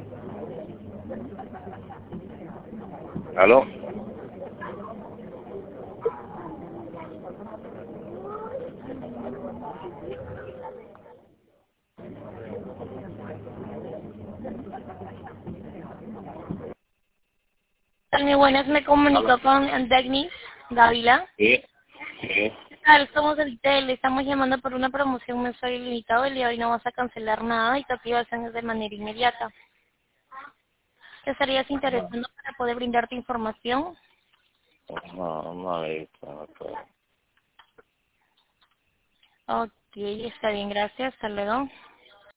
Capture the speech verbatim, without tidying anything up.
¿Aló? Muy buenas, me comunico ¿Aló? con Dagny Dávila. Sí, sí. ¿Qué tal? Somos el T E L, le estamos llamando por una promoción mensual ilimitada. El día de hoy no vas a cancelar nada y tu activación es de manera inmediata. ¿Te estarías interesando para poder brindarte información? No, no he visto, no puedo. Ok, está bien, gracias. Hasta luego.